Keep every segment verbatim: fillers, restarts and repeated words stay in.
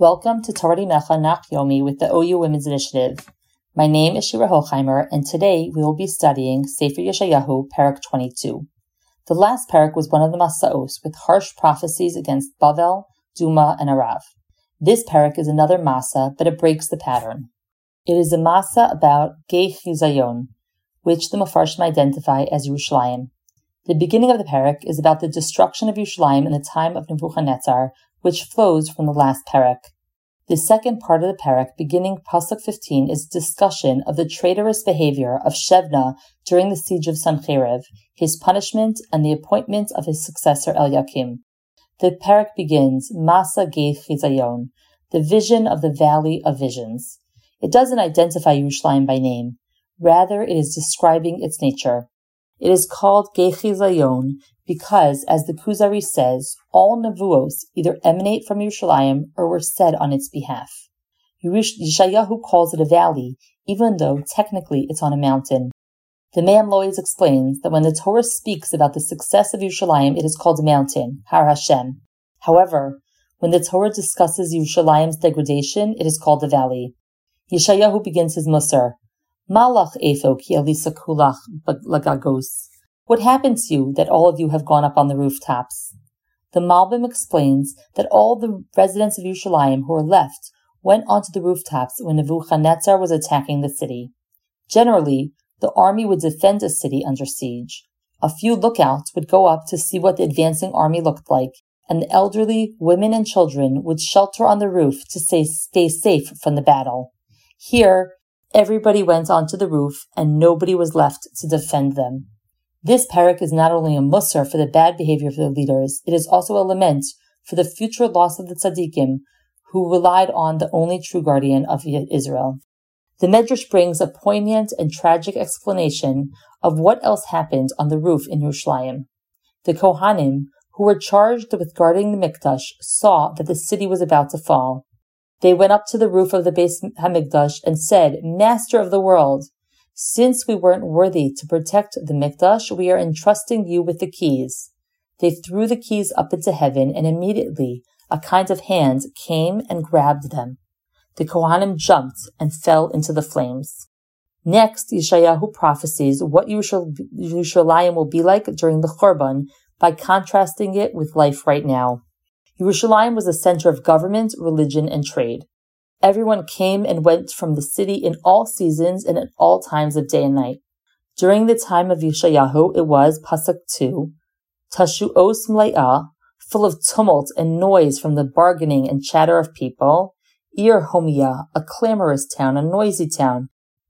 Welcome to Torah Necha Nach Yomi with the O U Women's Initiative. My name is Shira Hochheimer, and today we will be studying Sefer Yeshayahu, Parak twenty-two. The last parak was one of the Masaos with harsh prophecies against Bavel, Duma, and Arav. This parak is another Masa, but it breaks the pattern. It is a Masa about Gei Chizayon, which the Mefarshim identify as Yerushalayim. The beginning of the parak is about the destruction of Yerushalayim in the time of Nebuchadnezzar, which flows from the last parak. The second part of the parak, beginning Pasuk fifteen, is a discussion of the traitorous behavior of Shebna during the siege of Sancheiriv, his punishment, and the appointment of his successor Eliakim. The parak begins, Masa Gei Chizayon, the vision of the Valley of Visions. It doesn't identify Yerushalayim by name. Rather, it is describing its nature. It is called Gei Chizayon because, as the Kuzari says, all Nevuos either emanate from Yerushalayim or were said on its behalf. Yeshayahu calls it a valley, even though technically it's on a mountain. The Me'am Lois explains that when the Torah speaks about the success of Yerushalayim, it is called a mountain, Har Hashem. However, when the Torah discusses Yerushalayim's degradation, it is called a valley. Yeshayahu begins his Musar. Malach efo ki alisa kulach lagagos. What happened to you that all of you have gone up on the rooftops? The Malbim explains that all the residents of Yerushalayim who were left went onto the rooftops when Nebuchadnezzar was attacking the city. Generally, the army would defend a city under siege. A few lookouts would go up to see what the advancing army looked like, and the elderly, women, and children would shelter on the roof to stay, stay safe from the battle. Here, everybody went onto the roof, and nobody was left to defend them. This parak is not only a musar for the bad behavior of the leaders, it is also a lament for the future loss of the tzaddikim, who relied on the only true guardian of Israel. The Medrash brings a poignant and tragic explanation of what else happened on the roof in Yerushalayim. The Kohanim, who were charged with guarding the Mikdash, saw that the city was about to fall. They went up to the roof of the Beis Hamikdash and said, "Master of the world, since we weren't worthy to protect the Mikdash, we are entrusting you with the keys." They threw the keys up into heaven, and immediately a kind of hand came and grabbed them. The Kohanim jumped and fell into the flames. Next, Yeshayahu prophesies what Yerushalayim will be like during the Churban by contrasting it with life right now. Yerushalayim was a center of government, religion, and trade. Everyone came and went from the city in all seasons and at all times of day and night. During the time of Yeshayahu, it was, Pasuk two, Tashu'os Mle'ah, full of tumult and noise from the bargaining and chatter of people, Ir Homiyah, a clamorous town, a noisy town,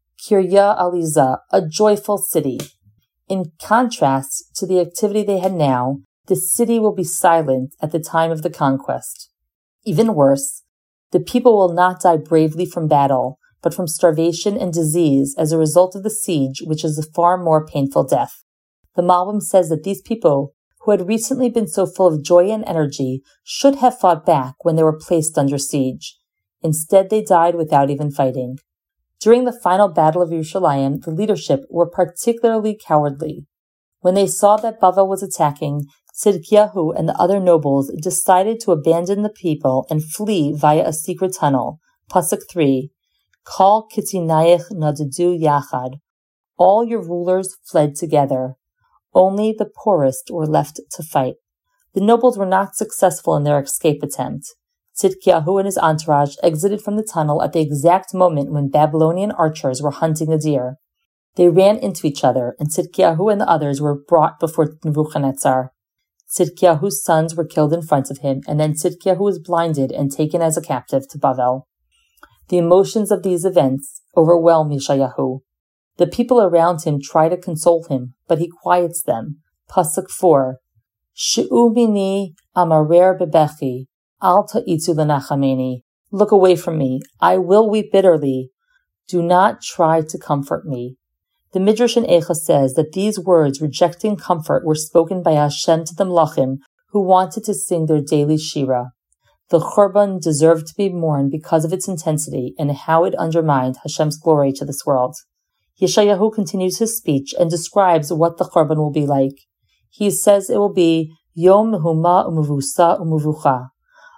Kirya Aliza, a joyful city. In contrast to the activity they had now, the city will be silent at the time of the conquest. Even worse, the people will not die bravely from battle, but from starvation and disease as a result of the siege, which is a far more painful death. The Malbim says that these people, who had recently been so full of joy and energy, should have fought back when they were placed under siege. Instead, they died without even fighting. During the final battle of Yerushalayim, the leadership were particularly cowardly. When they saw that Bavel was attacking, Tzidkiyahu and the other nobles decided to abandon the people and flee via a secret tunnel. Pasuk three, Kol Kitinayich Nadadu Yachad. All your rulers fled together. Only the poorest were left to fight. The nobles were not successful in their escape attempt. Tzidkiyahu and his entourage exited from the tunnel at the exact moment when Babylonian archers were hunting a deer. They ran into each other, and Tzidkiyahu and the others were brought before Nebuchadnezzar. Tzidkiyahu's sons were killed in front of him, and then Tzidkiyahu was blinded and taken as a captive to Bavel. The emotions of these events overwhelm Yeshayahu. The people around him try to console him, but he quiets them. Pasuk four, She'u mini amarer bebechi, al ta'itzu lenachameni. Look away from me, I will weep bitterly. Do not try to comfort me. The Midrash in Eicha says that these words rejecting comfort were spoken by Hashem to the Melachim who wanted to sing their daily Shira. The Churban deserved to be mourned because of its intensity and how it undermined Hashem's glory to this world. Yeshayahu continues his speech and describes what the Churban will be like. He says it will be Yom Mehuma Umuvusa Umuvucha,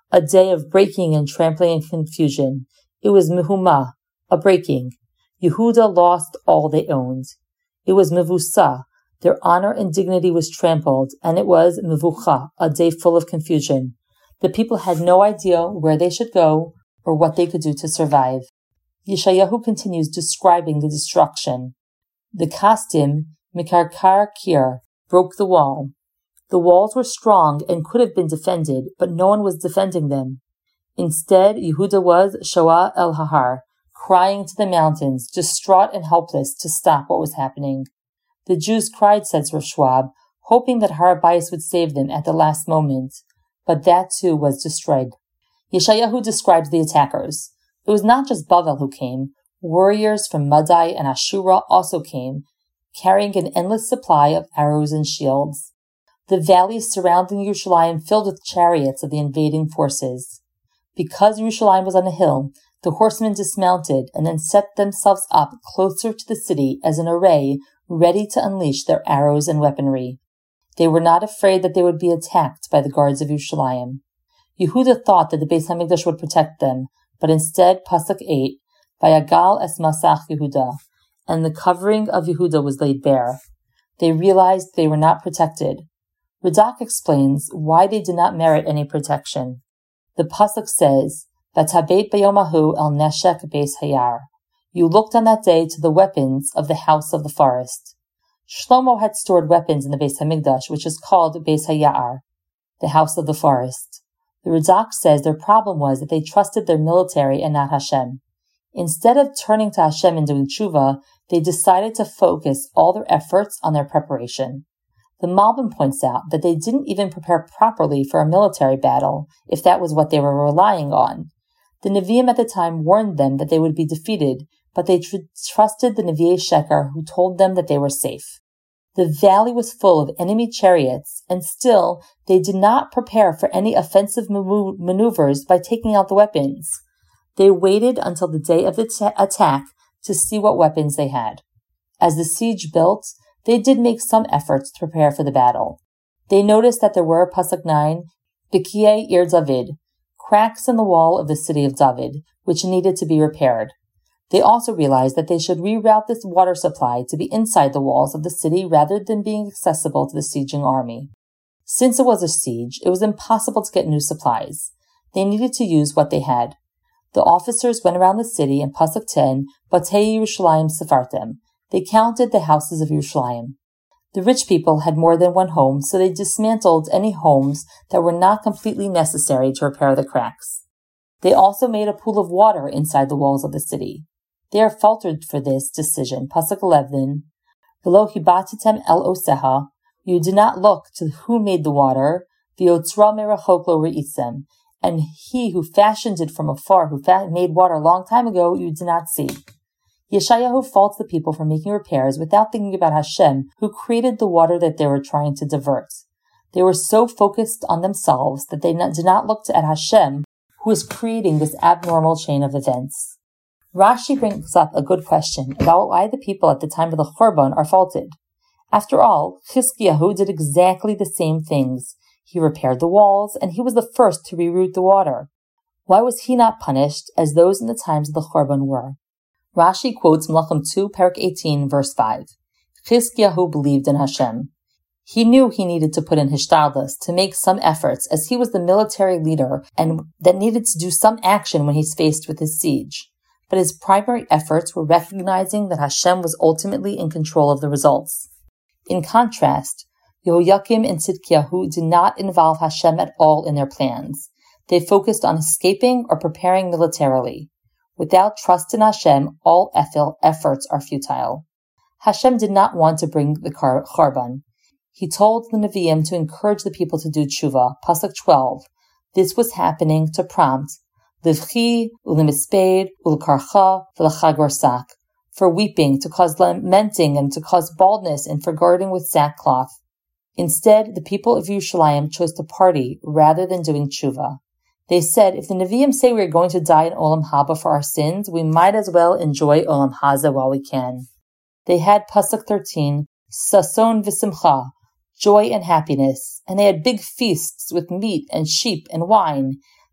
a day of breaking and trampling and confusion. It was mehumah, a breaking. Yehuda lost all they owned. It was mevusa, their honor and dignity was trampled, and it was mevucha, a day full of confusion. The people had no idea where they should go or what they could do to survive. Yeshayahu continues describing the destruction. The Kasdim, Mikarkar Kir, broke the wall. The walls were strong and could have been defended, but no one was defending them. Instead, Yehuda was Shoah el Hahar, crying to the mountains, distraught and helpless to stop what was happening. The Jews cried, says Rav Schwab, hoping that Har Habayis would save them at the last moment, but that too was destroyed. Yeshayahu describes the attackers. It was not just Bavel who came. Warriors from Madai and Ashura also came, carrying an endless supply of arrows and shields. The valleys surrounding Yerushalayim filled with chariots of the invading forces. Because Yerushalayim was on a hill, the horsemen dismounted and then set themselves up closer to the city as an array, ready to unleash their arrows and weaponry. They were not afraid that they would be attacked by the guards of Yerushalayim. Yehuda thought that the Beis Hamikdash would protect them, but instead, Pasuk eight, Vayagal es Masach Yehuda, and the covering of Yehuda was laid bare. They realized they were not protected. Radak explains why they did not merit any protection. The Pasuk says, Vatabeit bayomahu el neshek beis hayar. You looked on that day to the weapons of the house of the forest. Shlomo had stored weapons in the Beis Hamikdash, which is called Beis Hayar, the house of the forest. The Radak says their problem was that they trusted their military and not Hashem. Instead of turning to Hashem and doing tshuva, they decided to focus all their efforts on their preparation. The Malbim points out that they didn't even prepare properly for a military battle, if that was what they were relying on. The Nevi'im at the time warned them that they would be defeated, but they tr- trusted the Nevi'ei Sheker, who told them that they were safe. The valley was full of enemy chariots, and still they did not prepare for any offensive ma- maneuvers by taking out the weapons. They waited until the day of the t- attack to see what weapons they had. As the siege built, they did make some efforts to prepare for the battle. They noticed that there were, Pasuk nine, Bikiei Ir David, cracks in the wall of the city of David, which needed to be repaired. They also realized that they should reroute this water supply to be inside the walls of the city rather than being accessible to the sieging army. Since it was a siege, it was impossible to get new supplies. They needed to use what they had. The officers went around the city in Pasuk ten, Batei Yerushalayim Sefartem. They counted the houses of Yerushalayim. The rich people had more than one home, so they dismantled any homes that were not completely necessary to repair the cracks. They also made a pool of water inside the walls of the city. They are faltered for this decision. Pasuk eleven, V'lo hibatitem el oseha, you did not look to who made the water, v'yotzra merachok lo re'itzem, and he who fashioned it from afar, who fa- made water a long time ago, you did not see. Yeshayahu faults the people for making repairs without thinking about Hashem, who created the water that they were trying to divert. They were so focused on themselves that they not, did not look at Hashem, who is creating this abnormal chain of events. Rashi brings up a good question about why the people at the time of the Churban are faulted. After all, Chizkiyahu did exactly the same things. He repaired the walls, and he was the first to reroute the water. Why was he not punished as those in the times of the Churban were? Rashi quotes Melachim two, Parak eighteen, verse five. Chizkiyahu believed in Hashem. He knew he needed to put in hishtadlus, to make some efforts, as he was the military leader and that needed to do some action when he's faced with his siege. But his primary efforts were recognizing that Hashem was ultimately in control of the results. In contrast, Yehoyakim and Tzidkiyahu did not involve Hashem at all in their plans. They focused on escaping or preparing militarily. Without trust in Hashem, all efforts are futile. Hashem did not want to bring the Churban. He told the Nevi'im to encourage the people to do tshuva, Pasuk twelve. This was happening to prompt Livchi, Ulimisped, Ulkarcha, V'lachagorsak, for weeping, to cause lamenting, and to cause baldness, and for guarding with sackcloth. Instead, the people of Yerushalayim chose to party rather than doing tshuva. They said, if the Nevi'im say we are going to die in Olam Haba for our sins, we might as well enjoy Olam Haza while we can. They had Pasuk thirteen, Sason v'simcha, joy and happiness, and they had big feasts with meat and sheep and wine.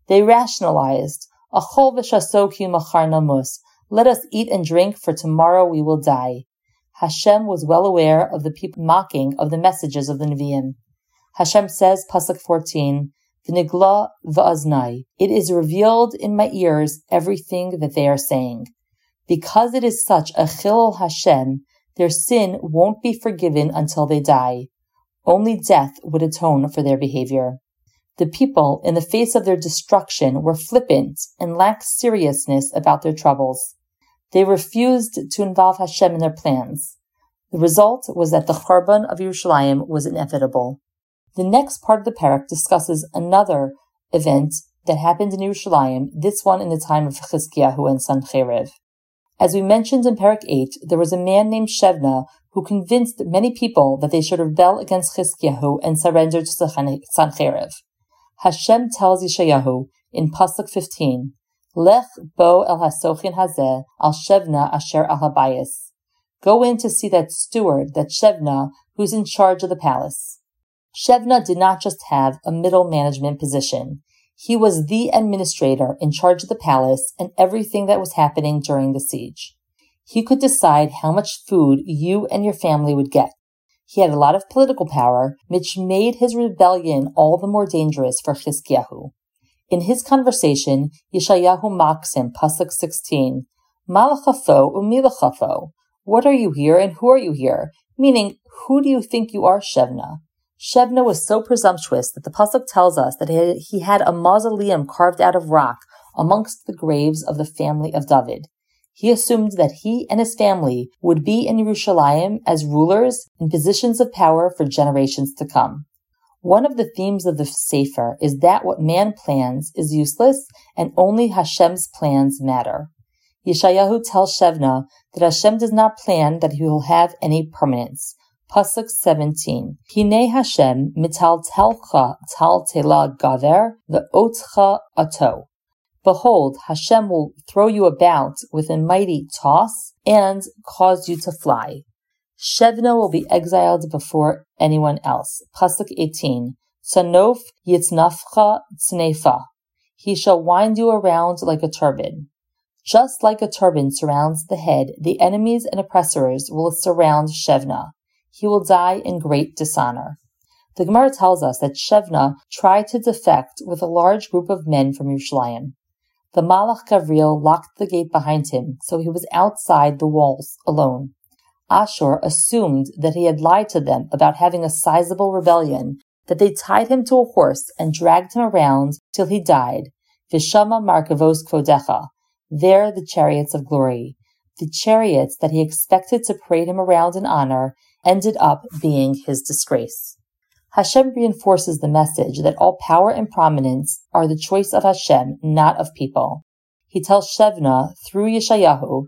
They rationalized, Achol v'shasoki machar namus, let us eat and drink, for tomorrow we will die. Hashem was well aware of the people mocking of the messages of the Nevi'im. Hashem says, Pasuk fourteen, V'nigla v'aznai, it is revealed in my ears everything that they are saying. Because it is such a chilul Hashem, their sin won't be forgiven until they die. Only death would atone for their behavior. The people, in the face of their destruction, were flippant and lacked seriousness about their troubles. They refused to involve Hashem in their plans. The result was that the Churban of Yerushalayim was inevitable. The next part of the parak discusses another event that happened in Yerushalayim, this one in the time of Chizkiyahu and Sancheiriv. As we mentioned in parak eight, there was a man named Shevna who convinced many people that they should rebel against Chizkiyahu and surrender to Sancheiriv. Hashem tells Yeshayahu in Pasuk fifteen, Lech bo el hasochin hazeh al Shevna asher al habayis. Go in to see that steward, that Shevna, who's in charge of the palace. Shevna did not just have a middle management position. He was the administrator in charge of the palace and everything that was happening during the siege. He could decide how much food you and your family would get. He had a lot of political power, which made his rebellion all the more dangerous for Chizkiyahu. In his conversation, Yeshayahu mocks him, Pasuk sixteen, Malachafo umilachafo. What are you here and who are you here? Meaning, who do you think you are, Shevna? Shevna was so presumptuous that the Pasuk tells us that he had a mausoleum carved out of rock amongst the graves of the family of David. He assumed that he and his family would be in Yerushalayim as rulers in positions of power for generations to come. One of the themes of the Sefer is that what man plans is useless and only Hashem's plans matter. Yeshayahu tells Shevna that Hashem does not plan that he will have any permanence. Pasuk seventeen. Hinei Hashem mital telcha tal tela gaver ve'otcha ato. Behold, Hashem will throw you about with a mighty toss and cause you to fly. Shevna will be exiled before anyone else. Pasuk eighteen. Sanof yitznafcha tznefa. He shall wind you around like a turban. Just like a turban surrounds the head, the enemies and oppressors will surround Shevna. He will die in great dishonor. The Gemara tells us that Shevna tried to defect with a large group of men from Yerushalayim. The Malach Gavriel locked the gate behind him, so he was outside the walls alone. Ashur assumed that he had lied to them about having a sizable rebellion, that they tied him to a horse and dragged him around till he died. Vishama markavos kvodecha. There the chariots of glory. The chariots that he expected to parade him around in honor ended up being his disgrace. Hashem reinforces the message that all power and prominence are the choice of Hashem, not of people. He tells Shevna through Yeshayahu,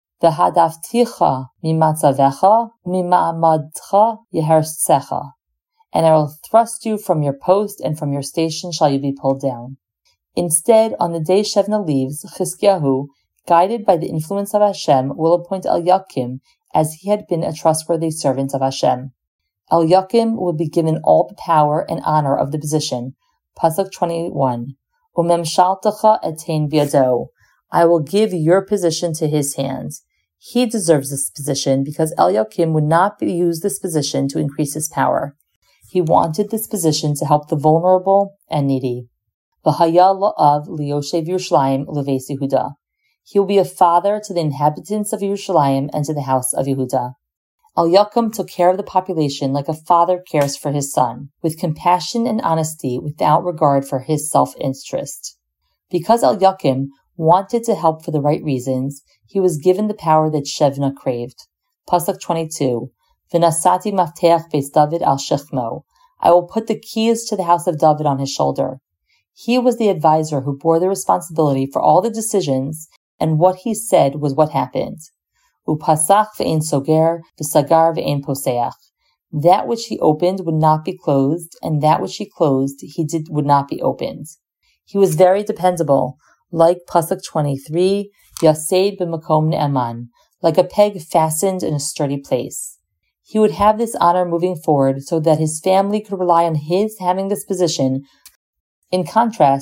V'hadafticha mimatzavecha mima'amadcha yehersecha. And I will thrust you from your post, and from your station shall you be pulled down. Instead, on the day Shevna leaves, Chizkiyahu, guided by the influence of Hashem, will appoint Eliakim, as he had been a trustworthy servant of Hashem. Eliakim will be given all the power and honor of the position. Pasuk twenty-one. Umemshaltecha etein biado. I will give your position to his hands. He deserves this position because Eliakim would not use this position to increase his power. He wanted this position to help the vulnerable and needy. V'haya la'av liyoshev Yerushalayim leveis Yehuda. He will be a father to the inhabitants of Yerushalayim and to the house of Yehuda. Eliakim took care of the population like a father cares for his son, with compassion and honesty without regard for his self-interest. Because Eliakim wanted to help for the right reasons, he was given the power that Shevna craved. Pasuk twenty-two. V'nasati mafteach beis David al shechmo. I will put the keys to the house of David on his shoulder. He was the advisor who bore the responsibility for all the decisions, and what he said was what happened. Upasach ve'ein soger, v'sagar ve'ein poseach. That which he opened would not be closed, and that which he closed he did would not be opened. He was very dependable, like Pasuk twenty-three, Yased b'makom ne'eman, like a peg fastened in a sturdy place. He would have this honor moving forward so that his family could rely on his having this position. In contrast,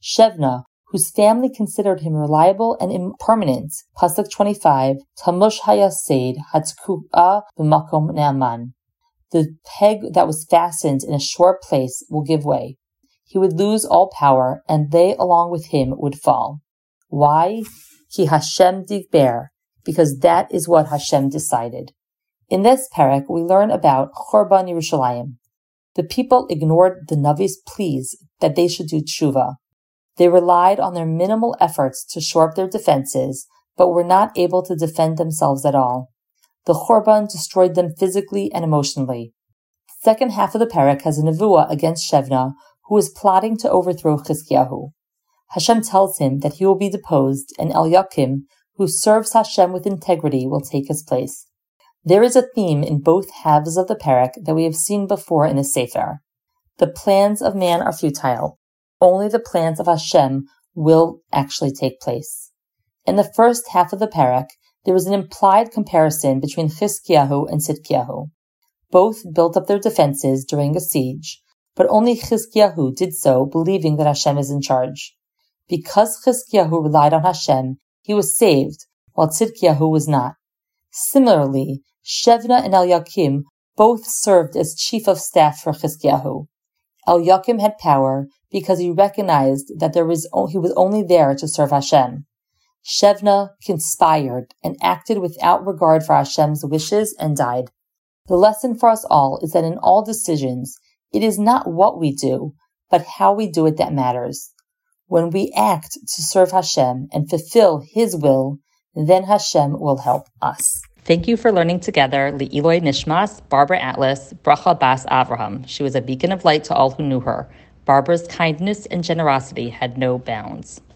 Shevna, whose family considered him reliable and impermanent, Pasuk twenty-five, Tamush hayased hatkua b'makom ne'aman. The peg that was fastened in a sure place will give way. He would lose all power, and they along with him would fall. Why? Ki Hashem digber, because that is what Hashem decided. In this parak, we learn about Chorban Yerushalayim. The people ignored the Navi's pleas that they should do tshuva. They relied on their minimal efforts to shore up their defenses, but were not able to defend themselves at all. The Chorban destroyed them physically and emotionally. The second half of the parak has a nevuah against Shevna, who is plotting to overthrow Chizkiyahu. Hashem tells him that he will be deposed, and Eliakim, who serves Hashem with integrity, will take his place. There is a theme in both halves of the parak that we have seen before in the Sefer. The plans of man are futile. Only the plans of Hashem will actually take place. In the first half of the parak, there was an implied comparison between Chizkiyahu and Tzidkiyahu. Both built up their defenses during a siege, but only Chizkiyahu did so believing that Hashem is in charge. Because Chizkiyahu relied on Hashem, he was saved, while Tzidkiyahu was not. Similarly, Shevna and Eliakim both served as chief of staff for Chizkiyahu. Eliakim had power because he recognized that there was he was only there to serve Hashem. Shevna conspired and acted without regard for Hashem's wishes and died. The lesson for us all is that in all decisions, it is not what we do, but how we do it that matters. When we act to serve Hashem and fulfill His will, then Hashem will help us. Thank you for learning together Le'iloi Nishmas, Barbara Atlas, Bracha Bas Avraham. She was a beacon of light to all who knew her. Barbara's kindness and generosity had no bounds.